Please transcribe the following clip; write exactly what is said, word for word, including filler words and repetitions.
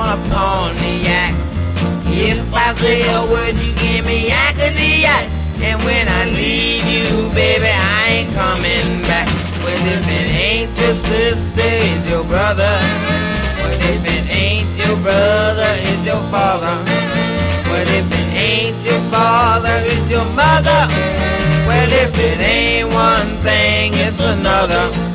on a Pontiac. If I say a word, you give me yakety yak. And when I leave you, baby, I ain't coming back. Well, if it ain't your sister, it's your brother. Well, if it ain't your brother, it's your father. Well, if it ain't your father, it's your mother. Well, if it ain't one thing, it's another.